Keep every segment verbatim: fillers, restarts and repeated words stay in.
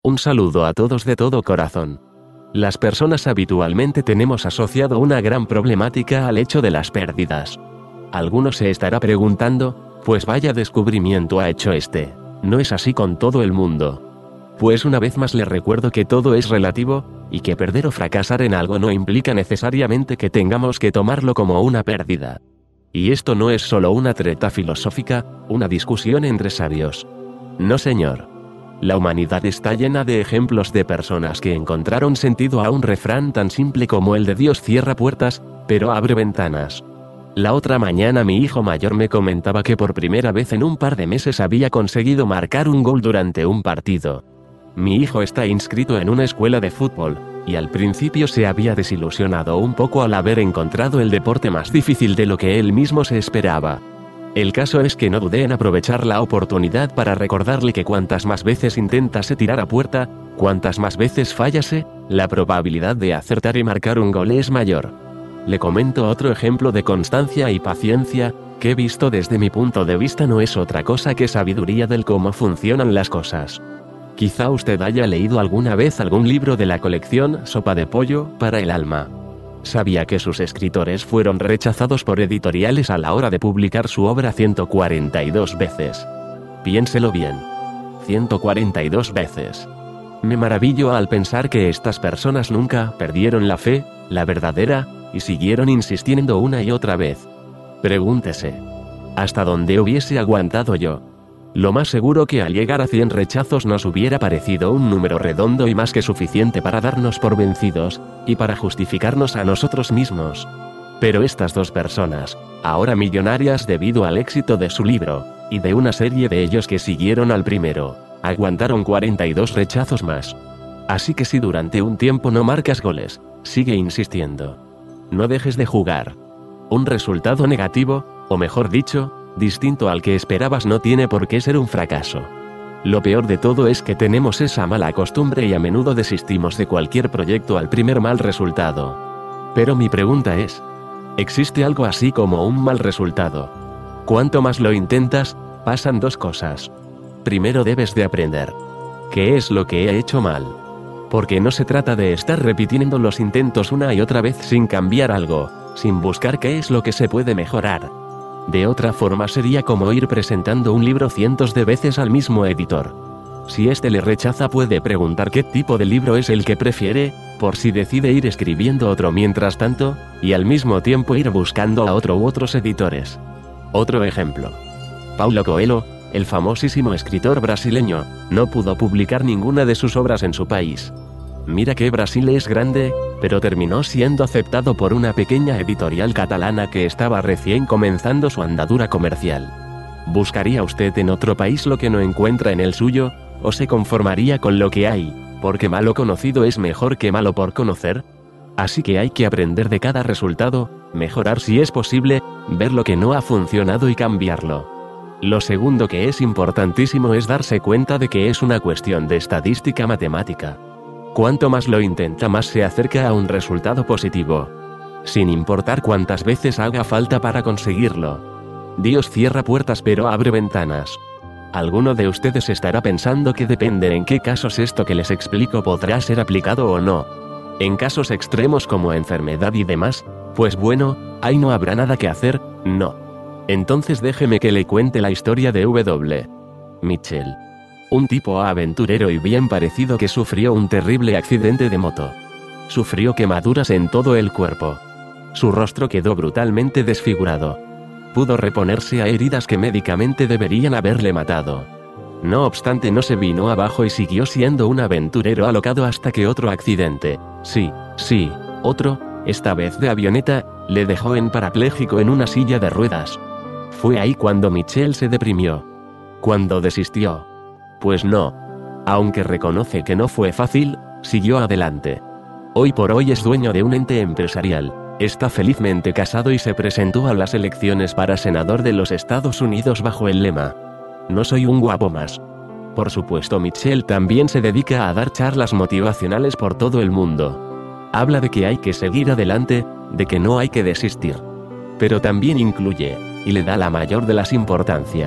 Un saludo a todos de todo corazón. Las personas habitualmente tenemos asociado una gran problemática al hecho de las pérdidas. Alguno se estará preguntando, pues vaya descubrimiento ha hecho este. No es así con todo el mundo. Pues una vez más les recuerdo que todo es relativo, y que perder o fracasar en algo no implica necesariamente que tengamos que tomarlo como una pérdida. Y esto no es solo una treta filosófica, una discusión entre sabios. No señor. La humanidad está llena de ejemplos de personas que encontraron sentido a un refrán tan simple como el de Dios cierra puertas, pero abre ventanas. La otra mañana mi hijo mayor me comentaba que por primera vez en un par de meses había conseguido marcar un gol durante un partido. Mi hijo está inscrito en una escuela de fútbol, y al principio se había desilusionado un poco al haber encontrado el deporte más difícil de lo que él mismo se esperaba. El caso es que no dudé en aprovechar la oportunidad para recordarle que cuantas más veces intentase tirar a puerta, cuantas más veces fallase, la probabilidad de acertar y marcar un gol es mayor. Le comento otro ejemplo de constancia y paciencia, que visto desde mi punto de vista no es otra cosa que sabiduría del cómo funcionan las cosas. Quizá usted haya leído alguna vez algún libro de la colección Sopa de Pollo para el Alma. ¿Sabía que sus escritores fueron rechazados por editoriales a la hora de publicar su obra ciento cuarenta y dos veces? Piénselo bien. ciento cuarenta y dos veces. Me maravillo al pensar que estas personas nunca perdieron la fe, la verdadera, y siguieron insistiendo una y otra vez. Pregúntese. ¿Hasta dónde hubiese aguantado yo? Lo más seguro que al llegar a cien rechazos nos hubiera parecido un número redondo y más que suficiente para darnos por vencidos, y para justificarnos a nosotros mismos. Pero estas dos personas, ahora millonarias debido al éxito de su libro, y de una serie de ellos que siguieron al primero, aguantaron cuarenta y dos rechazos más. Así que si durante un tiempo no marcas goles, sigue insistiendo. No dejes de jugar. Un resultado negativo, o mejor dicho, distinto al que esperabas no tiene por qué ser un fracaso. Lo peor de todo es que tenemos esa mala costumbre y a menudo desistimos de cualquier proyecto al primer mal resultado. Pero mi pregunta es, ¿existe algo así como un mal resultado? Cuanto más lo intentas, pasan dos cosas. Primero debes de aprender. ¿Qué es lo que he hecho mal? Porque no se trata de estar repitiendo los intentos una y otra vez sin cambiar algo, sin buscar qué es lo que se puede mejorar. De otra forma sería como ir presentando un libro cientos de veces al mismo editor. Si éste le rechaza puede preguntar qué tipo de libro es el que prefiere, por si decide ir escribiendo otro mientras tanto, y al mismo tiempo ir buscando a otro u otros editores. Otro ejemplo. Paulo Coelho, el famosísimo escritor brasileño, no pudo publicar ninguna de sus obras en su país. Mira que Brasil es grande, pero terminó siendo aceptado por una pequeña editorial catalana que estaba recién comenzando su andadura comercial. ¿Buscaría usted en otro país lo que no encuentra en el suyo, o se conformaría con lo que hay, porque malo conocido es mejor que malo por conocer? Así que hay que aprender de cada resultado, mejorar si es posible, ver lo que no ha funcionado y cambiarlo. Lo segundo que es importantísimo es darse cuenta de que es una cuestión de estadística matemática. Cuanto más lo intenta, más se acerca a un resultado positivo. Sin importar cuántas veces haga falta para conseguirlo. Dios cierra puertas pero abre ventanas. Alguno de ustedes estará pensando que depende en qué casos esto que les explico podrá ser aplicado o no. En casos extremos como enfermedad y demás, pues bueno, ahí no habrá nada que hacer, no. Entonces déjeme que le cuente la historia de W. Mitchell. Un tipo aventurero y bien parecido que sufrió un terrible accidente de moto. Sufrió quemaduras en todo el cuerpo. Su rostro quedó brutalmente desfigurado. Pudo reponerse a heridas que médicamente deberían haberle matado. No obstante, no se vino abajo y siguió siendo un aventurero alocado hasta que otro accidente, sí, sí, otro, esta vez de avioneta, le dejó en parapléjico en una silla de ruedas. Fue ahí cuando Mitchell se deprimió. Cuando desistió. Pues no. Aunque reconoce que no fue fácil, siguió adelante. Hoy por hoy es dueño de un ente empresarial, está felizmente casado y se presentó a las elecciones para senador de los Estados Unidos bajo el lema: no soy un guapo más. Por supuesto, Mitchell también se dedica a dar charlas motivacionales por todo el mundo. Habla de que hay que seguir adelante, de que no hay que desistir. Pero también incluye, y le da la mayor de las importancias,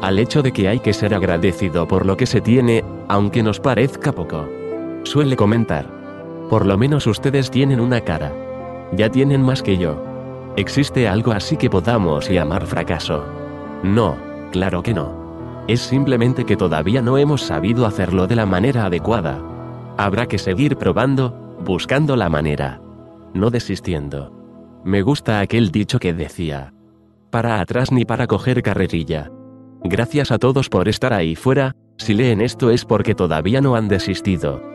al hecho de que hay que ser agradecido por lo que se tiene, aunque nos parezca poco. Suele comentar: por lo menos ustedes tienen una cara. Ya tienen más que yo. ¿Existe algo así que podamos llamar fracaso? No, claro que no. Es simplemente que todavía no hemos sabido hacerlo de la manera adecuada. Habrá que seguir probando, buscando la manera. No desistiendo. Me gusta aquel dicho que decía: para atrás ni para coger carrerilla. Gracias a todos por estar ahí fuera. Si leen esto es porque todavía no han desistido.